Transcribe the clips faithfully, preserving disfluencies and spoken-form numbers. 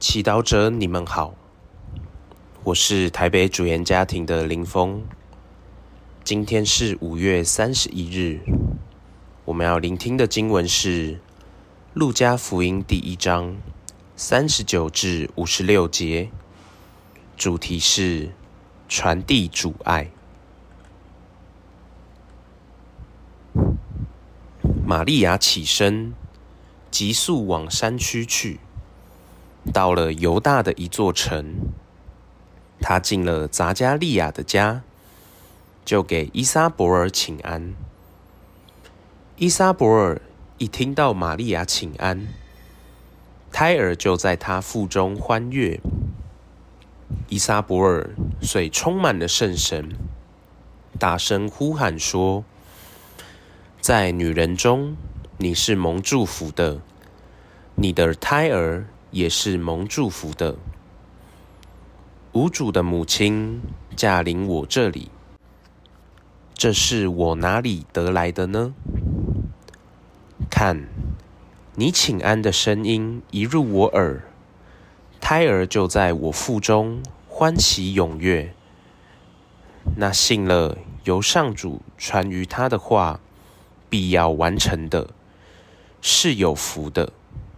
祈祷者，你们好，我是台北主言家庭的林峰。今天是五月三十一日，我们要聆听的经文是路加福音第一章三十九至五十六节，主题是传递主爱。玛利亚起身，急速往山区去，到了犹大的一座城，他进了匝加利亚的家，就给依撒伯尔请安。依撒伯尔一听到玛利亚请安，胎儿就在他腹中欢跃。依撒伯尔遂充满了圣神，大声呼喊说：在女人中，你是蒙祝福的，你的胎儿也是蒙祝福的。无主的母亲驾临我这里，这是我哪里得来的呢？看，你请安的声音一入我耳，胎儿就在我腹中欢喜踊跃。那信了由上主传于他的话必要完成的，是有福的。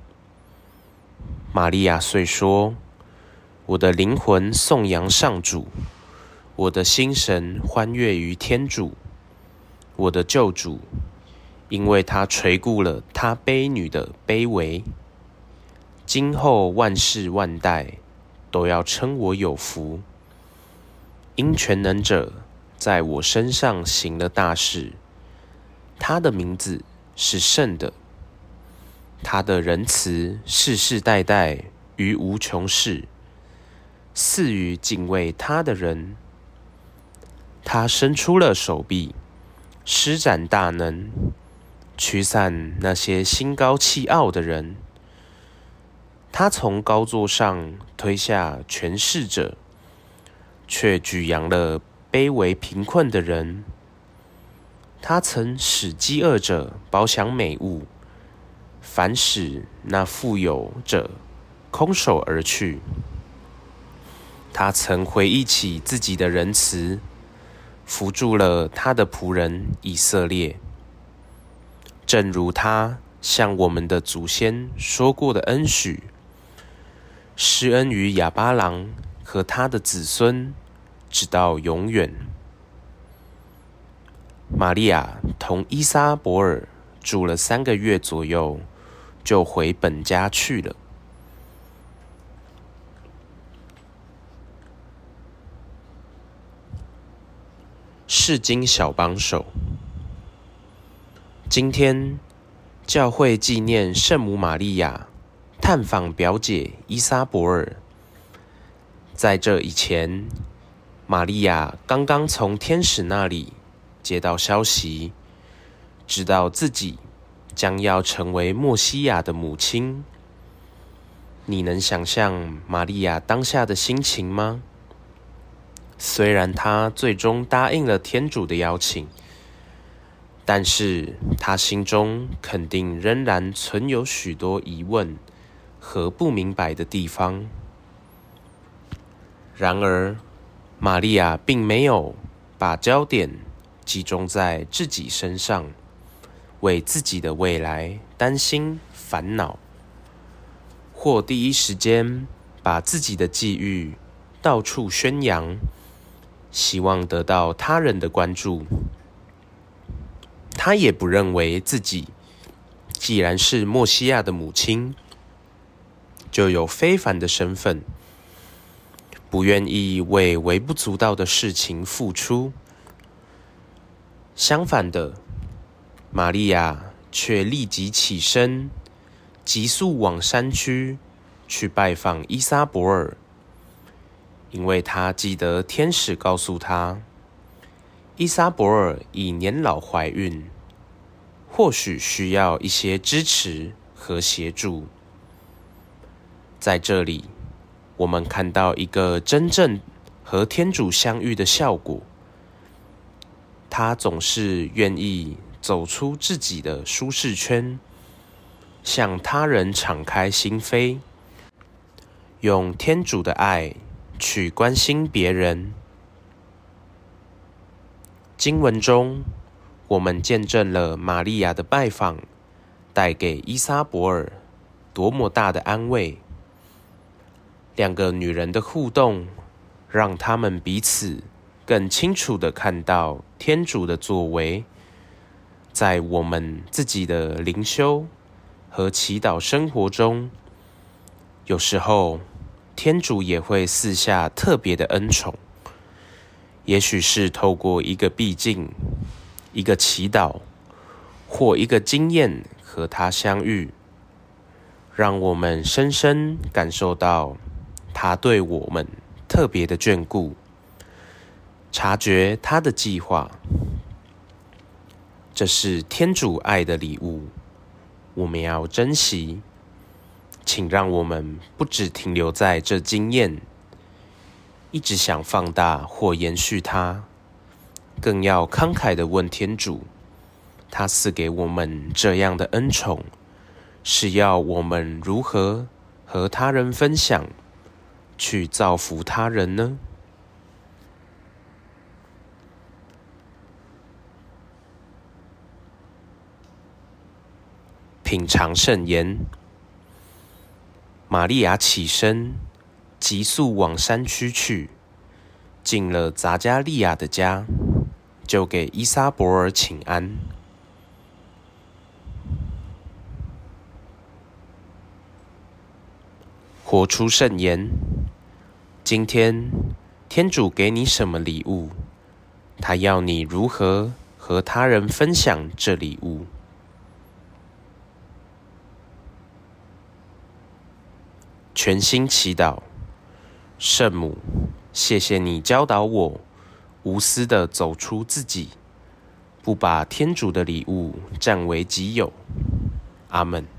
玛利亚遂说：我的灵魂颂扬上主，我的心神欢跃于天主，我的救主，因为他垂顾了他卑女的卑微。今后万世万代都要称我有福，因全能者在我身上行了大事。他的名字是圣的，他的仁慈世世代代于无穷世，赐予敬畏他的人。他伸出了手臂，施展大能，驱散那些心高气傲的人。他从高座上推下权势者，却举扬了卑微贫困的人。他曾使饥饿者饱享美物，反使那富有者空手而去。他曾回忆起自己的仁慈，扶助了他的仆人以色列，正如他向我们的祖先说过的恩许，施恩于亚巴郎和他的子孙，直到永远。玛利亚同依撒伯尔住了三个月左右，就回本家去了。释经小帮手，今天教会纪念圣母玛利亚探访表姐依撒伯尔。在这以前，玛利亚刚刚从天使那里接到消息，知道自己将要成为默西亚的母亲。你能想象玛利亚当下的心情吗？虽然她最终答应了天主的邀请，但是她心中肯定仍然存有许多疑问和不明白的地方。然而，玛利亚并没有把焦点集中在自己身上，为自己的未来担心烦恼，或第一时间把自己的际遇到处宣扬，希望得到他人的关注。他也不认为自己既然是默西亚的母亲，就有非凡的身份，不愿意为微不足道的事情付出。相反的，玛利亚却立即起身，急速往山区去拜访依撒伯尔，因为她记得天使告诉她，依撒伯尔已年老怀孕，或许需要一些支持和协助。在这里，我们看到一个真正和天主相遇的效果。他总是愿意走出自己的舒适圈，向他人敞开心扉， 用天主的爱去关心别人。经文中，我们见证了玛利亚的拜访带给依撒伯尔多么大的安慰。两个女人的互动，让她们彼此更清楚地看到天主的作为。在我们自己的灵修和祈祷生活中，有时候天主也会赐下特别的恩宠，也许是透过一个避静、一个祈祷或一个经验和他相遇，让我们深深感受到他对我们特别的眷顾，察觉他的计划。这是天主爱的礼物，我们要珍惜。请让我们不只停留在这经验，一直想放大或延续它，更要慷慨地问天主，他赐给我们这样的恩宠，是要我们如何和他人分享，去造福他人呢？品尝圣言。玛利亚起身，急速往山区去，进了匝加利亚的家，就给依撒伯尔请安。活出圣言。今天，天主给你什么礼物？他要你如何和他人分享这礼物？全心祈祷。圣母，谢谢你教导我无私地走出自己，不把天主的礼物占为己有。阿们。